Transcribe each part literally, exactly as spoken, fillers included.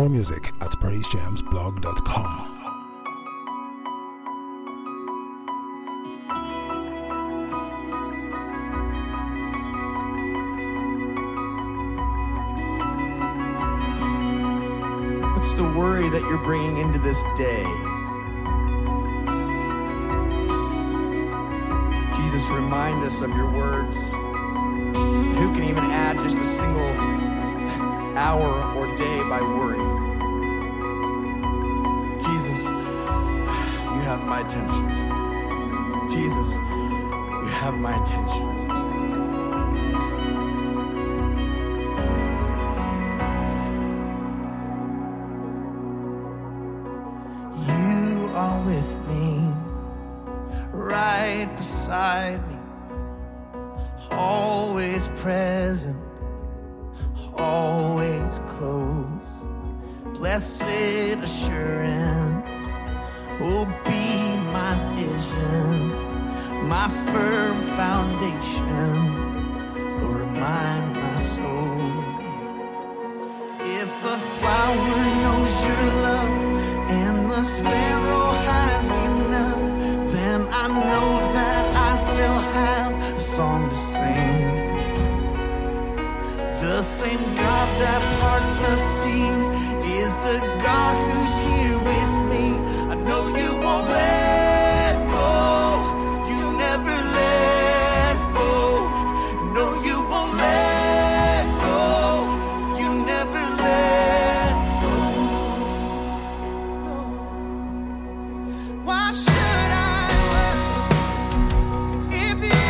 more music at praise jams blog dot com. What's the worry that you're bringing into this day? Jesus, remind us of your words. Who can even add just a single hour or day by worry? Jesus, you have my attention. Jesus, you have my attention. You are with me, right beside me, always present, always close. Blessed assurance will be my vision, my firm foundation will remind my soul. If the flower knows your love and the sparrow has enough, then I know that I still have a song to sing. The same God that parts the sea is the God who's here with me. I know you won't let go. You never let go. No, you won't let go. You never let go. No. Why should I worry if you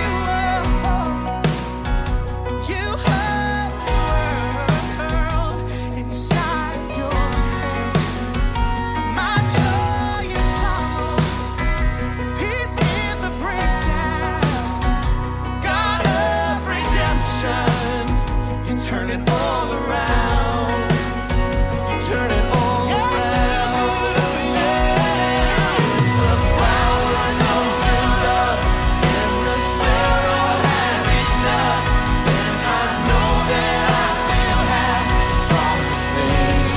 are you have the world inside your hands? My joy and sorrow, peace in the breakdown. God of redemption, you turn it all around. You turn it all around. The flower knows your love and the sparrow has enough. Then I know that I still have a song to sing.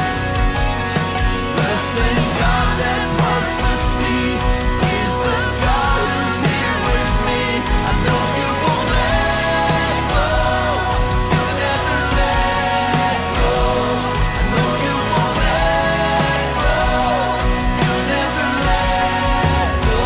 The same God that parts the sea is the God who's here with me. I know you won't let go. You'll never let go. I know you won't let go. You'll never let go.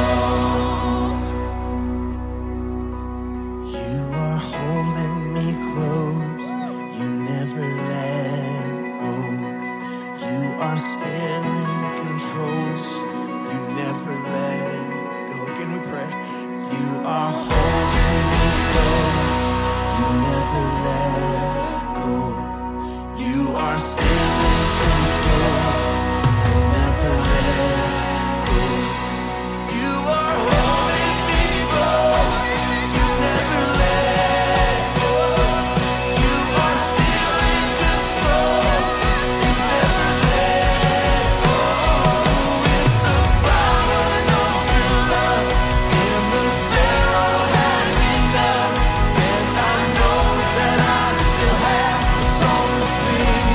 You are holding me close. You never let go. You are still in control. You never let go. Can we pray? You are holding me close. You never let go. You are still in control. You never let go. You are holding me close. You never let go. You are still in control. You never let go. If the flower knows your love and the sparrow has enough, then I know that I still have a song to sing.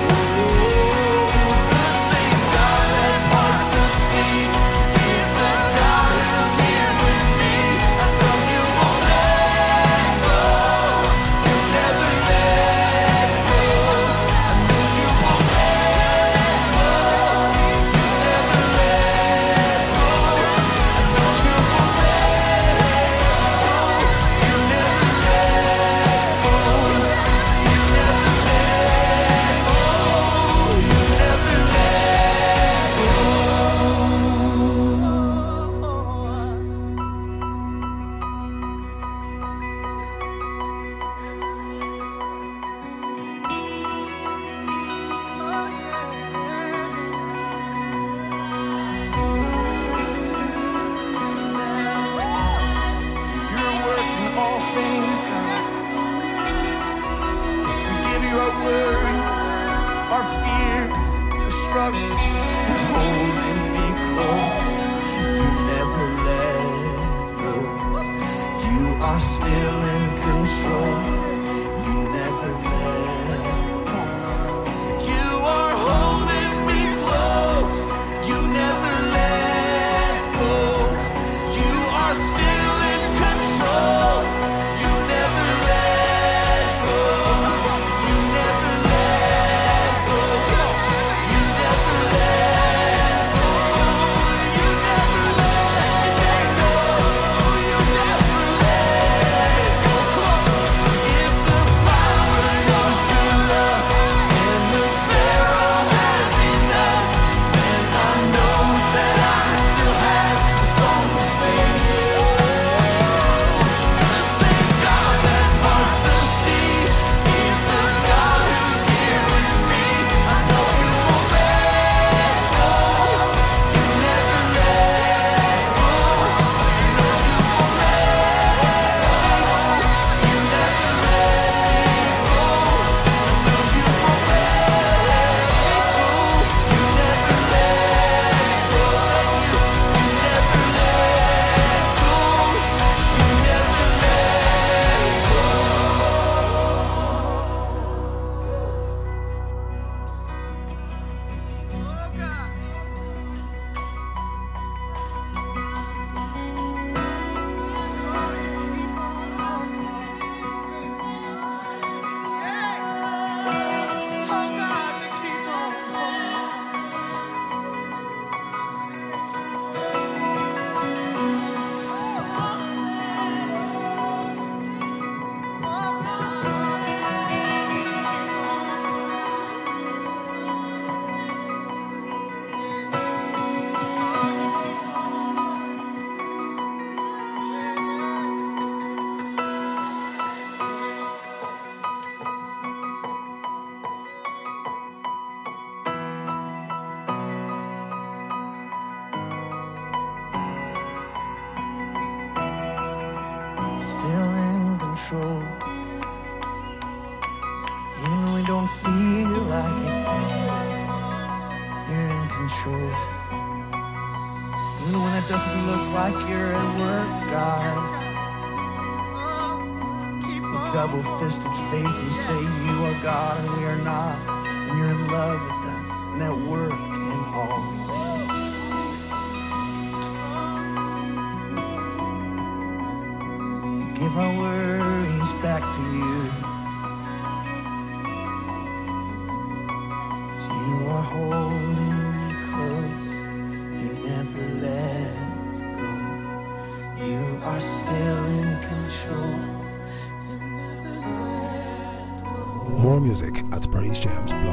Oh, the same God that parts the sea is the God who's here with me. I know you won't let go. You'll never let go. I know you won't let go. You'll never let go. I know you won't let go. You'll never let go. You'll never let go. You'll never let You're working all things, God. We give you our worries, our fears, our struggles. You're holding me close. You never let go. You are still in control. You never let go. You are don't feel like it, you're in control. Even when it doesn't look like you're at work, God, with double-fisted faith we say you are God and we are not, and you're in love with us and at work in all things. We give our worries back to you. You are holding me close, you never let go. You are still in control, you never let go. More music at praise jams